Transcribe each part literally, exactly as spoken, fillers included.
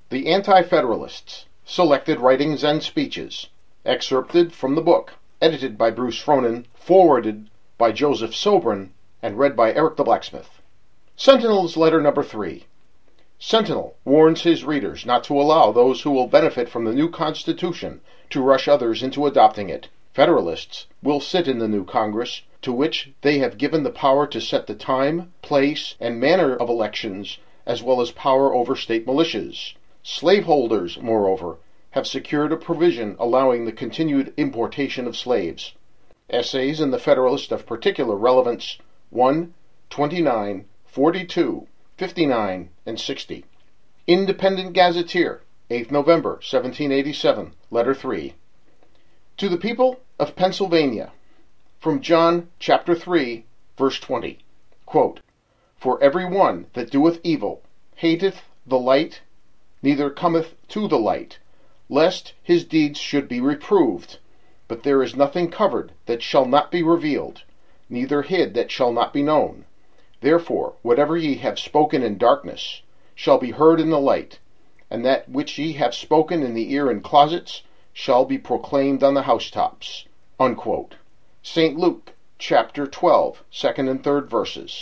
The Anti-Federalists, Selected Writings and Speeches, excerpted from the book, edited by Bruce Fronin, forwarded by Joseph Sobran, and read by Eric the Blacksmith. Sentinel's Letter Number three. Sentinel warns his readers not to allow those who will benefit from the new Constitution to rush others into adopting it. Federalists will sit in the new Congress, to which they have given the power to set the time, place, and manner of elections, as well as power over state militias. Slaveholders, moreover, have secured a provision allowing the continued importation of slaves. Essays in the Federalist of particular relevance: one, twenty-nine, forty-two, fifty-nine, and sixty. Independent Gazetteer, eighth November, seventeen eighty-seven, Letter three. To the People of Pennsylvania, from John chapter three, verse twenty, quote, For every one that doeth evil hateth the light, neither cometh to the light, lest his deeds should be reproved. But there is nothing covered that shall not be revealed, neither hid that shall not be known. Therefore, whatever ye have spoken in darkness shall be heard in the light, and that which ye have spoken in the ear in closets shall be proclaimed on the housetops. Unquote. Saint Luke, chapter twelve, second and third verses.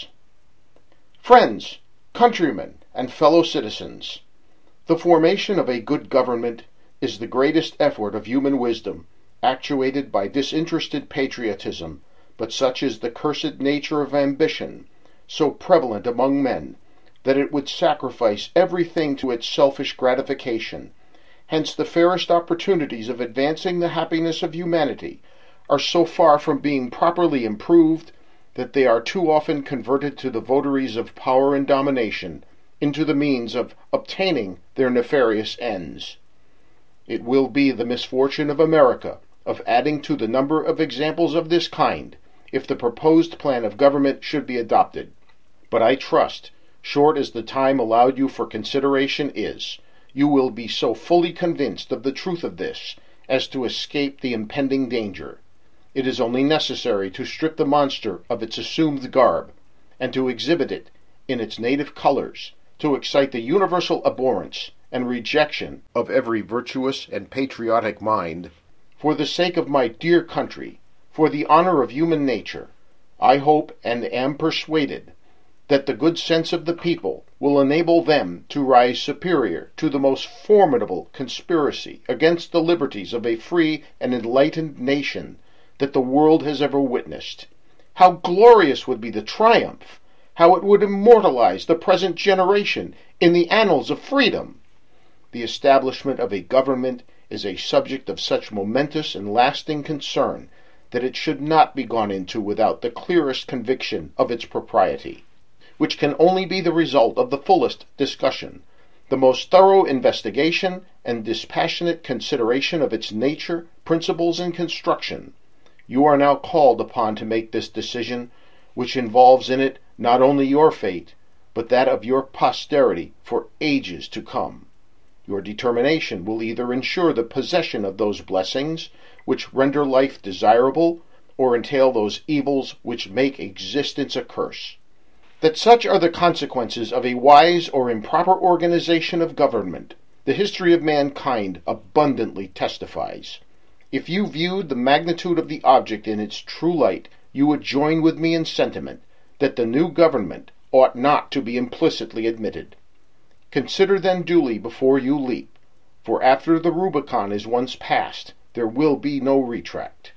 Friends, countrymen, and fellow citizens, the formation of a good government is the greatest effort of human wisdom, actuated by disinterested patriotism, but such is the cursed nature of ambition, so prevalent among men, that it would sacrifice everything to its selfish gratification. Hence the fairest opportunities of advancing the happiness of humanity are so far from being properly improved that they are too often converted to the votaries of power and domination, into the means of obtaining their nefarious ends. It will be the misfortune of America of adding to the number of examples of this kind if the proposed plan of government should be adopted. But I trust, short as the time allowed you for consideration is, you will be so fully convinced of the truth of this as to escape the impending danger. It is only necessary to strip the monster of its assumed garb, and to exhibit it in its native colors, to excite the universal abhorrence and rejection of every virtuous and patriotic mind. For the sake of my dear country, for the honor of human nature, I hope and am persuaded that the good sense of the people will enable them to rise superior to the most formidable conspiracy against the liberties of a free and enlightened nation that the world has ever witnessed. How glorious would be the triumph! How it would immortalize the present generation in the annals of freedom! The establishment of a government is a subject of such momentous and lasting concern that it should not be gone into without the clearest conviction of its propriety, which can only be the result of the fullest discussion, the most thorough investigation, and dispassionate consideration of its nature, principles, and construction. You are now called upon to make this decision, which involves in it not only your fate, but that of your posterity for ages to come. Your determination will either ensure the possession of those blessings which render life desirable, or entail those evils which make existence a curse. That such are the consequences of a wise or improper organization of government, the history of mankind abundantly testifies. If you viewed the magnitude of the object in its true light, you would join with me in sentiment that the new government ought not to be implicitly admitted. Consider then duly before you leap, for after the Rubicon is once passed, there will be no retract.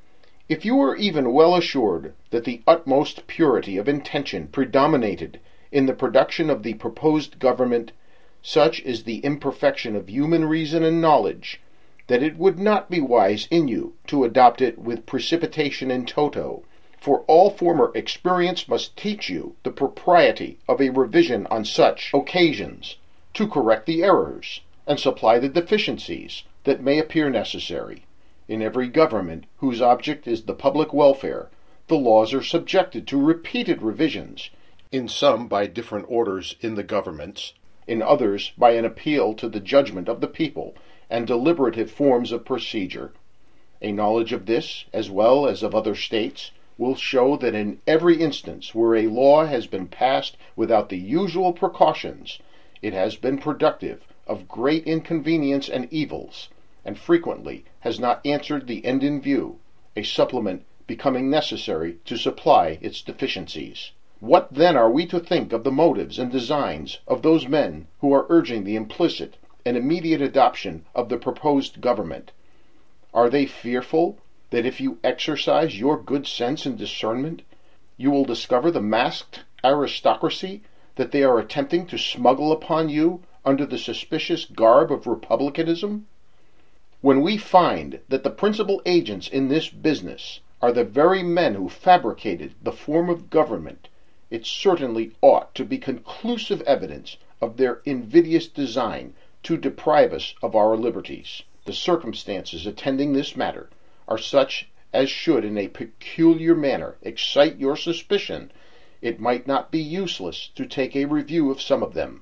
If you were even well assured that the utmost purity of intention predominated in the production of the proposed government, such is the imperfection of human reason and knowledge, that it would not be wise in you to adopt it with precipitation in toto, for all former experience must teach you the propriety of a revision on such occasions, to correct the errors and supply the deficiencies that may appear necessary. In every government whose object is the public welfare, the laws are subjected to repeated revisions, in some by different orders in the governments, in others by an appeal to the judgment of the people and deliberative forms of procedure. A knowledge of this, as well as of other states, will show that in every instance where a law has been passed without the usual precautions, it has been productive of great inconvenience and evils, and frequently has not answered the end in view, a supplement becoming necessary to supply its deficiencies. What then are we to think of the motives and designs of those men who are urging the implicit and immediate adoption of the proposed government? Are they fearful that if you exercise your good sense and discernment, you will discover the masked aristocracy that they are attempting to smuggle upon you under the suspicious garb of republicanism? When we find that the principal agents in this business are the very men who fabricated the form of government, it certainly ought to be conclusive evidence of their invidious design to deprive us of our liberties. The circumstances attending this matter are such as should in a peculiar manner excite your suspicion. It might not be useless to take a review of some of them.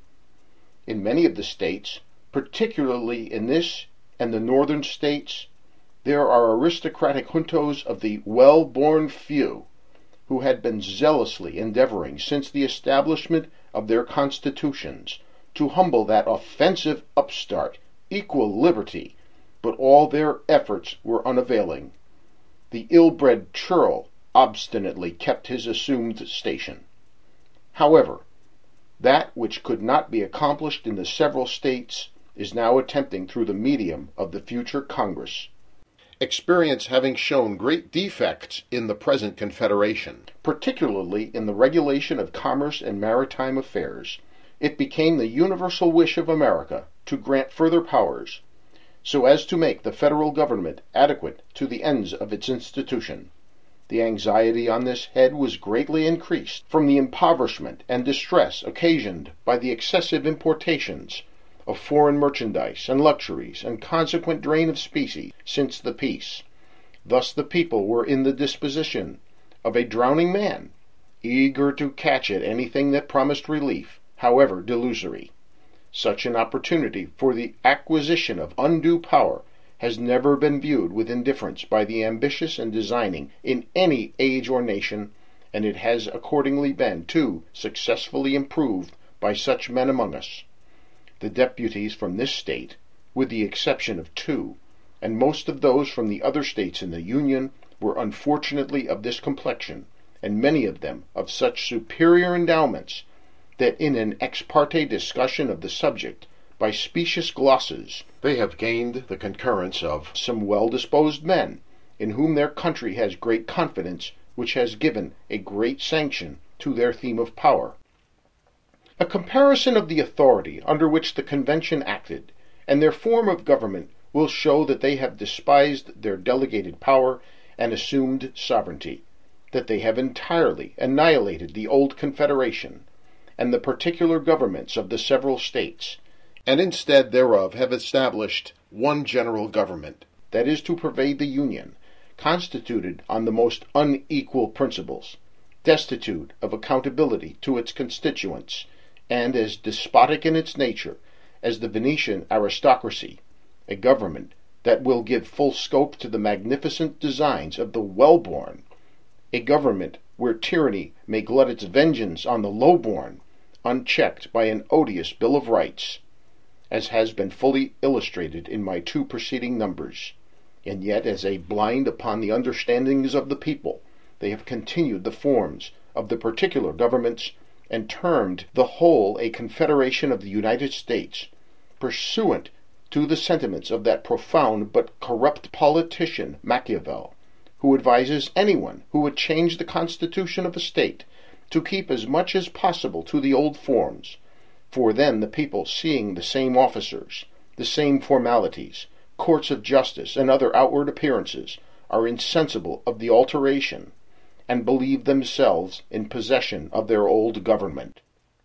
In many of the states, particularly in this and the northern states, there are aristocratic juntos of the well-born few, who had been zealously endeavoring since the establishment of their constitutions to humble that offensive upstart, equal liberty, but all their efforts were unavailing. The ill-bred churl obstinately kept his assumed station. However, that which could not be accomplished in the several states is now attempting through the medium of the future Congress. Experience having shown great defects in the present Confederation, particularly in the regulation of commerce and maritime affairs, it became the universal wish of America to grant further powers, so as to make the federal government adequate to the ends of its institution. The anxiety on this head was greatly increased from the impoverishment and distress occasioned by the excessive importations of foreign merchandise and luxuries and consequent drain of specie since the peace. Thus the people were in the disposition of a drowning man, eager to catch at anything that promised relief, however delusory. Such an opportunity for the acquisition of undue power has never been viewed with indifference by the ambitious and designing in any age or nation, and it has accordingly been too successfully improved by such men among us. The deputies from this state, with the exception of two, and most of those from the other states in the Union, were unfortunately of this complexion, and many of them of such superior endowments, that in an ex parte discussion of the subject, by specious glosses, they have gained the concurrence of some well-disposed men, in whom their country has great confidence, which has given a great sanction to their theme of power. A comparison of the authority under which the Convention acted, and their form of government, will show that they have despised their delegated power and assumed sovereignty, that they have entirely annihilated the old Confederation, and the particular governments of the several states, and instead thereof have established one general government, that is to pervade the Union, constituted on the most unequal principles, destitute of accountability to its constituents, and as despotic in its nature as the Venetian aristocracy, a government that will give full scope to the magnificent designs of the well-born, a government where tyranny may glut its vengeance on the low-born, unchecked by an odious Bill of Rights, as has been fully illustrated in my two preceding numbers. And yet, as a blind upon the understandings of the people, they have continued the forms of the particular governments, and termed the whole a confederation of the United States, pursuant to the sentiments of that profound but corrupt politician Machiavel, who advises anyone who would change the constitution of a state to keep as much as possible to the old forms, for then the people, seeing the same officers, the same formalities, courts of justice, and other outward appearances, are insensible of the alteration, and believe themselves in possession of their old government.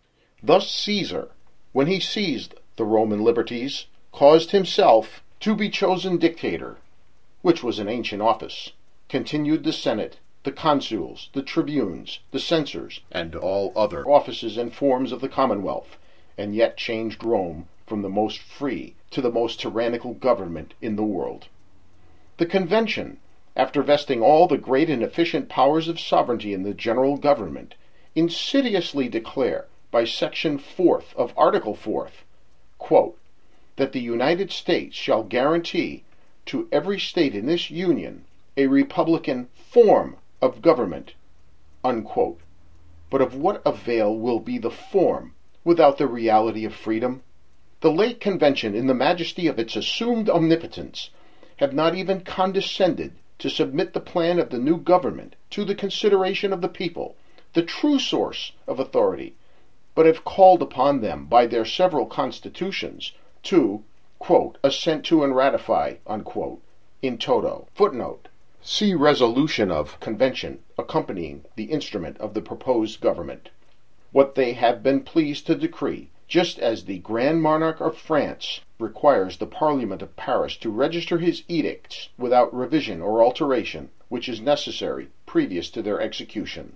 Thus Caesar, when he seized the Roman liberties, caused himself to be chosen dictator, which was an ancient office, continued the Senate, the consuls, the tribunes, the censors, and all other offices and forms of the Commonwealth, and yet changed Rome from the most free to the most tyrannical government in the world. The Convention, after vesting all the great and efficient powers of sovereignty in the general government, insidiously declare by section fourth of Article fourth, quote, that the United States shall guarantee to every state in this Union a Republican form of government, unquote. But of what avail will be the form without the reality of freedom? The late convention, in the majesty of its assumed omnipotence, have not even condescended to submit the plan of the new government to the consideration of the people, the true source of authority, but have called upon them by their several constitutions to, quote, assent to and ratify, unquote, in toto. Footnote. See resolution of convention accompanying the instrument of the proposed government. What they have been pleased to decree, just as the Grand Monarch of France requires the Parliament of Paris to register his edicts without revision or alteration, which is necessary previous to their execution.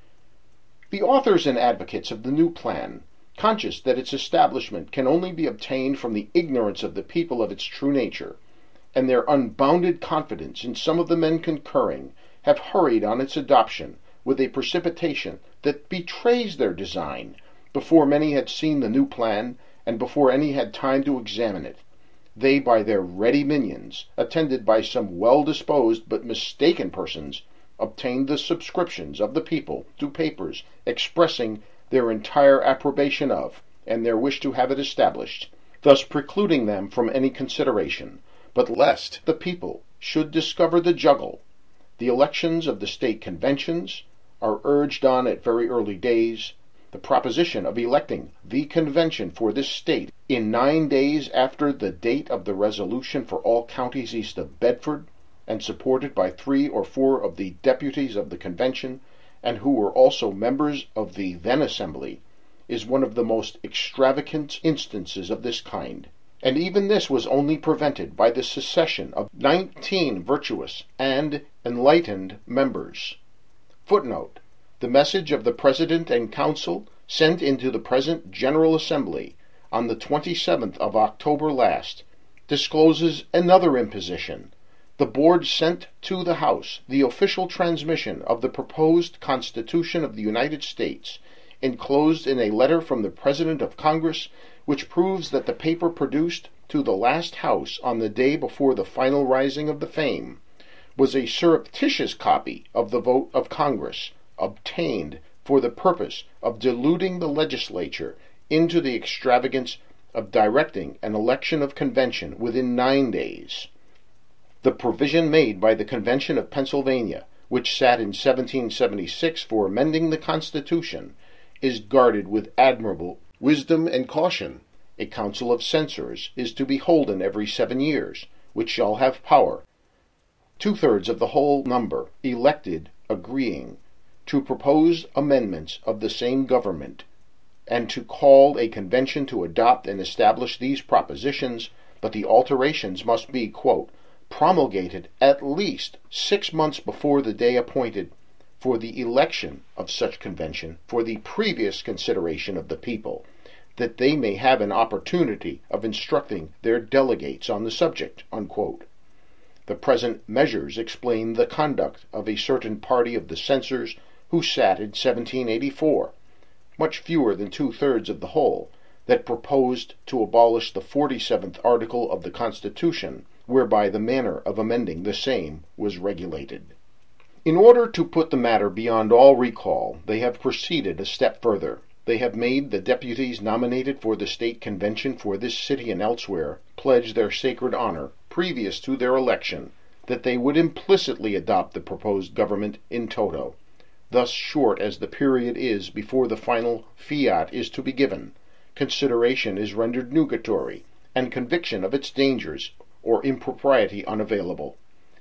The authors and advocates of the new plan, conscious that its establishment can only be obtained from the ignorance of the people of its true nature, and their unbounded confidence in some of the men concurring, have hurried on its adoption with a precipitation that betrays their design, before many had seen the new plan, and before any had time to examine it. They, by their ready minions, attended by some well-disposed but mistaken persons, obtained the subscriptions of the people to papers expressing their entire approbation of, and their wish to have it established, thus precluding them from any consideration. But lest the people should discover the juggle, the elections of the state conventions are urged on at very early days. The proposition of electing the convention for this state in nine days after the date of the resolution for all counties east of Bedford, and supported by three or four of the deputies of the convention, and who were also members of the then assembly, is one of the most extravagant instances of this kind. And even this was only prevented by the secession of nineteen virtuous and enlightened members. Footnote. The message of the President and Council sent into the present General Assembly on the twenty-seventh of October last discloses another imposition. The Board sent to the House the official transmission of the proposed Constitution of the United States, enclosed in a letter from the President of Congress, which proves that the paper produced to the last House on the day before the final rising of the Fame was a surreptitious copy of the vote of Congress, obtained for the purpose of deluding the legislature into the extravagance of directing an election of convention within nine days. The provision made by the Convention of Pennsylvania, which sat in seventeen seventy-six for amending the Constitution, is guarded with admirable wisdom and caution. A council of censors is to be holden every seven years, which shall have power, two-thirds of the whole number elected agreeing, to propose amendments of the same government, and to call a convention to adopt and establish these propositions, but the alterations must be, quote, promulgated at least six months before the day appointed for the election of such convention for the previous consideration of the people, that they may have an opportunity of instructing their delegates on the subject, unquote. The present measures explain the conduct of a certain party of the censors who sat in seventeen eighty-four, much fewer than two-thirds of the whole, that proposed to abolish the forty-seventh article of the Constitution, whereby the manner of amending the same was regulated. In order to put the matter beyond all recall, they have proceeded a step further. They have made the deputies nominated for the state convention for this city and elsewhere pledge their sacred honor, previous to their election, that they would implicitly adopt the proposed government in toto. Thus short as the period is before the final fiat is to be given, consideration is rendered nugatory, and conviction of its dangers or impropriety unavailable.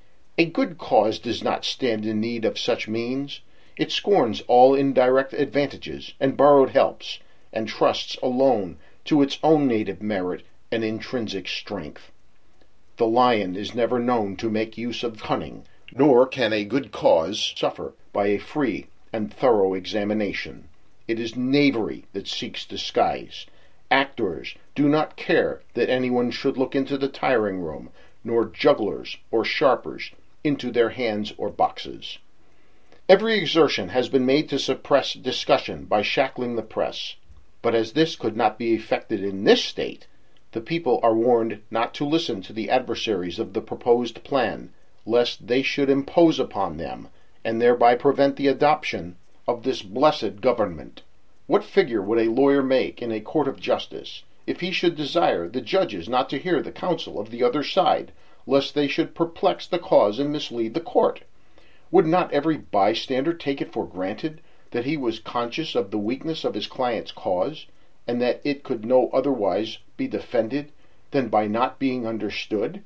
A good cause does not stand in need of such means. It scorns all indirect advantages and borrowed helps, and trusts alone to its own native merit and intrinsic strength. The lion is never known to make use of cunning, nor can a good cause suffer by a free and thorough examination. It is knavery that seeks disguise. Actors do not care that anyone should look into the tiring room, nor jugglers or sharpers into their hands or boxes. Every exertion has been made to suppress discussion by shackling the press, but as this could not be effected in this state, The people are warned not to listen to the adversaries of the proposed plan, lest they should impose upon them, and thereby prevent the adoption of this blessed government. What figure would a lawyer make in a court of justice, if he should desire the judges not to hear the counsel of the other side, lest they should perplex the cause and mislead the court? Would not every bystander take it for granted that he was conscious of the weakness of his client's cause, and that it could no otherwise be defended than by not being understood?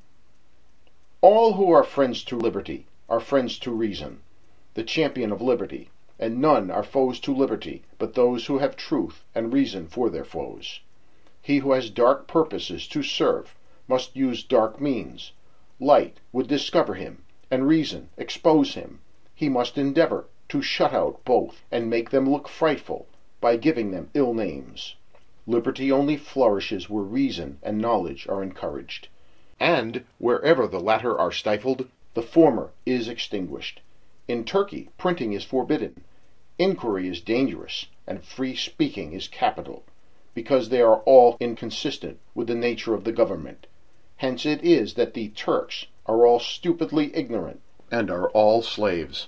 All who are friends to liberty are friends to reason, the champion of liberty, and none are foes to liberty but those who have truth and reason for their foes. He who has dark purposes to serve must use dark means. Light would discover him, and reason expose him. He must endeavor to shut out both, and make them look frightful, by giving them ill names. Liberty only flourishes where reason and knowledge are encouraged, and wherever the latter are stifled, the former is extinguished. In Turkey, printing is forbidden, inquiry is dangerous, and free speaking is capital, because they are all inconsistent with the nature of the government. Hence it is that the Turks are all stupidly ignorant, and are all slaves.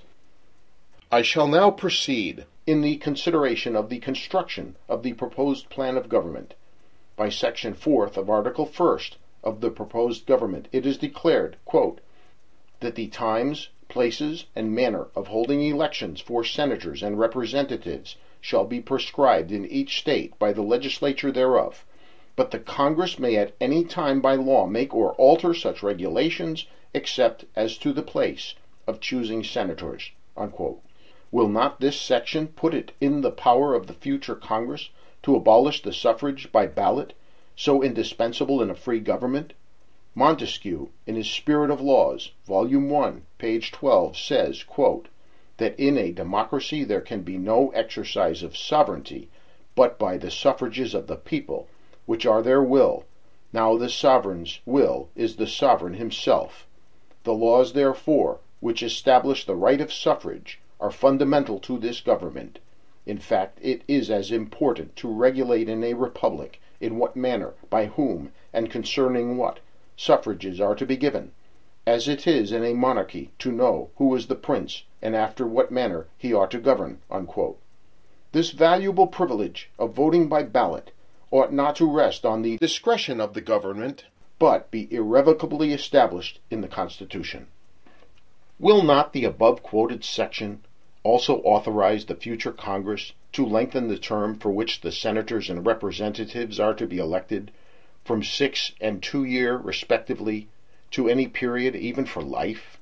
I shall now proceed in the consideration of the construction of the proposed plan of government. By section fourth of Article First of the proposed government it is declared, quote, that the times, places, and manner of holding elections for senators and representatives shall be prescribed in each state by the legislature thereof, but the Congress may at any time by law make or alter such regulations, except as to the place of choosing senators, unquote. Will not this section put it in the power of the future Congress to abolish the suffrage by ballot, so indispensable in a free government? Montesquieu, in his Spirit of Laws, Volume one, page twelve, says, quote, that in a democracy there can be no exercise of sovereignty but by the suffrages of the people, which are their will. Now the sovereign's will is the sovereign himself. The laws, therefore, which establish the right of suffrage are fundamental to this government. In fact, it is as important to regulate in a republic in what manner, by whom, and concerning what suffrages are to be given, as it is in a monarchy to know who is the prince and after what manner he ought to govern, unquote. This valuable privilege of voting by ballot ought not to rest on the discretion of the government, but be irrevocably established in the Constitution. Will not the above-quoted section also authorize the future Congress to lengthen the term for which the senators and representatives are to be elected from six and two year respectively to any period even for life?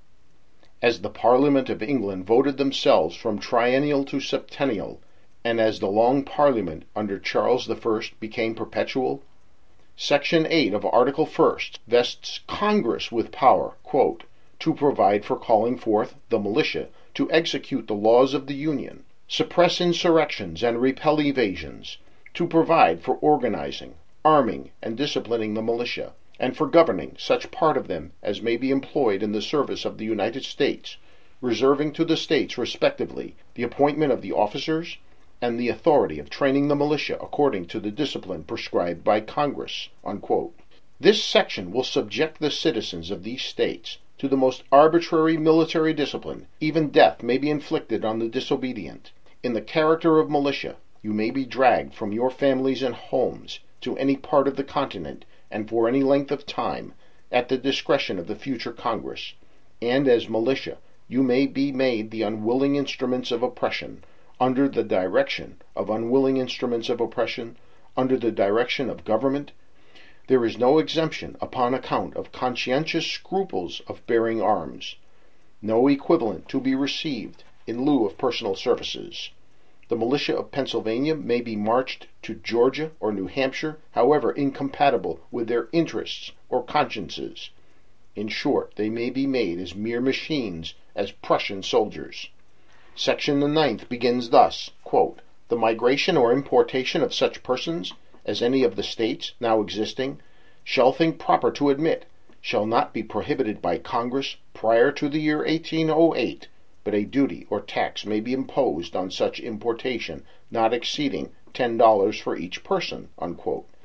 As the Parliament of England voted themselves from triennial to septennial, and as the Long Parliament under Charles the First became perpetual, Section eight of Article First vests Congress with power, quote, to provide for calling forth the militia to execute the laws of the Union, suppress insurrections and repel evasions, to provide for organizing, arming, and disciplining the militia, and for governing such part of them as may be employed in the service of the United States, reserving to the states respectively the appointment of the officers and the authority of training the militia according to the discipline prescribed by Congress, unquote. This section will subject the citizens of these states to the most arbitrary military discipline. Even death may be inflicted on the disobedient. In the character of militia, you may be dragged from your families and homes to any part of the continent, and for any length of time, at the discretion of the future Congress. And as militia, you may be made the unwilling instruments of oppression, under the direction of unwilling instruments of oppression, under the direction of government. There is no exemption upon account of conscientious scruples of bearing arms, no equivalent to be received in lieu of personal services. The militia of Pennsylvania may be marched to Georgia or New Hampshire, however incompatible with their interests or consciences. In short, they may be made as mere machines as Prussian soldiers. Section the ninth begins thus, quote, the migration or importation of such persons as any of the states now existing shall think proper to admit shall not be prohibited by Congress prior to the year eighteen oh eight, but a duty or tax may be imposed on such importation not exceeding ten dollars for each person, unquote.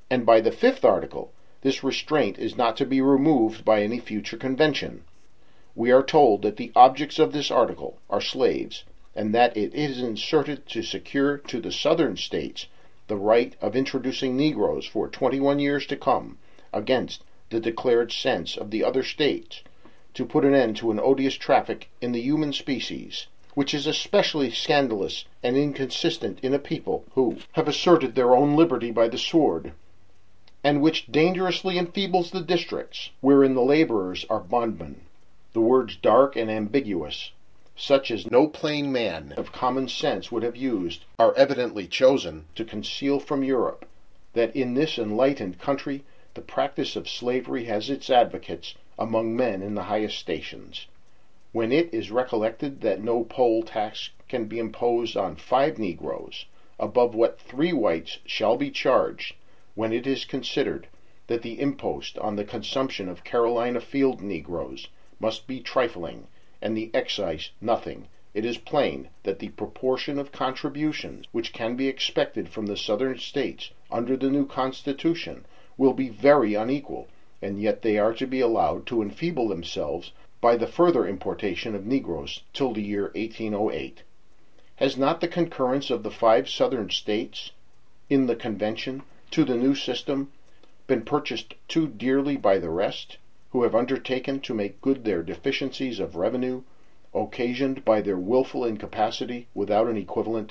And by the fifth article, this restraint is not to be removed by any future convention. We are told that the objects of this article are slaves, and that it is inserted to secure to the Southern states the right of introducing Negroes for twenty-one years to come, against the declared sense of the other states, to put an end to an odious traffic in the human species, which is especially scandalous and inconsistent in a people who have asserted their own liberty by the sword, and which dangerously enfeebles the districts wherein the laborers are bondmen. The words dark and ambiguous, such as no plain man of common sense would have used, are evidently chosen to conceal from Europe that in this enlightened country the practice of slavery has its advocates among men in the highest stations. When it is recollected that no poll tax can be imposed on five Negroes above what three whites shall be charged, when it is considered that the impost on the consumption of Carolina field Negroes must be trifling, and the excise nothing, it is plain that the proportion of contributions which can be expected from the Southern states under the new Constitution will be very unequal, and yet they are to be allowed to enfeeble themselves by the further importation of Negroes till the year eighteen oh eight. Has not the concurrence of the five Southern states in the convention to the new system been purchased too dearly by the rest, who have undertaken to make good their deficiencies of revenue, occasioned by their wilful incapacity without an equivalent?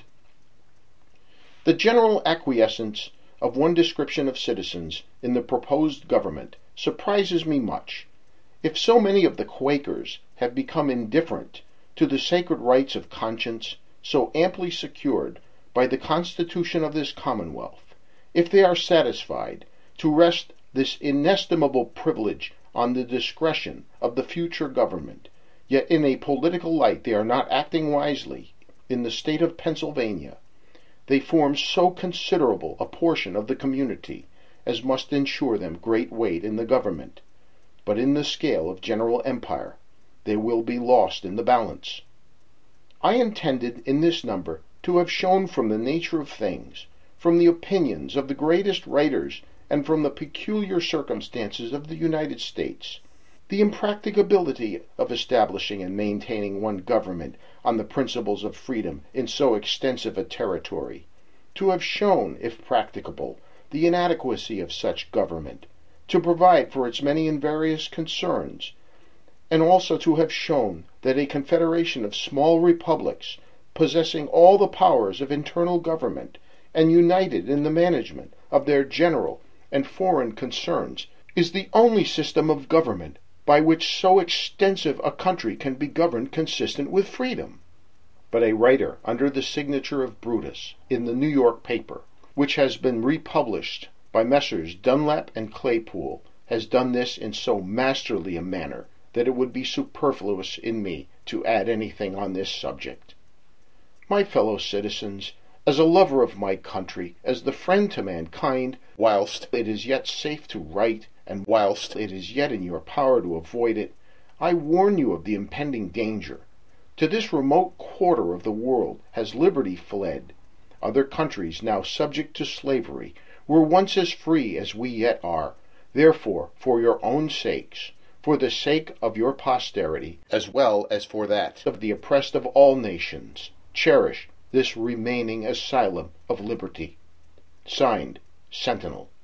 The general acquiescence of one description of citizens in the proposed government surprises me much. If so many of the Quakers have become indifferent to the sacred rights of conscience so amply secured by the Constitution of this Commonwealth, if they are satisfied to rest this inestimable privilege on the discretion of the future government, yet in a political light they are not acting wisely in the state of Pennsylvania, they form so considerable a portion of the community as must ensure them great weight in the government, but in the scale of general empire they will be lost in the balance. I intended in this number to have shown from the nature of things, from the opinions of the greatest writers, and from the peculiar circumstances of the United States, the impracticability of establishing and maintaining one government on the principles of freedom in so extensive a territory, to have shown, if practicable, the inadequacy of such government, to provide for its many and various concerns, and also to have shown that a confederation of small republics, possessing all the powers of internal government, and united in the management of their general and foreign concerns, is the only system of government by which so extensive a country can be governed consistent with freedom. But a writer under the signature of Brutus in the New York paper, which has been republished by Messrs. Dunlap and Claypool, has done this in so masterly a manner that it would be superfluous in me to add anything on this subject. My fellow citizens, as a lover of my country, as the friend to mankind, whilst it is yet safe to write, and whilst it is yet in your power to avoid it, I warn you of the impending danger. To this remote quarter of the world has liberty fled. Other countries, now subject to slavery, were once as free as we yet are. Therefore, for your own sakes, for the sake of your posterity, as well as for that of the oppressed of all nations, cherish this remaining asylum of liberty. Signed, Sentinel.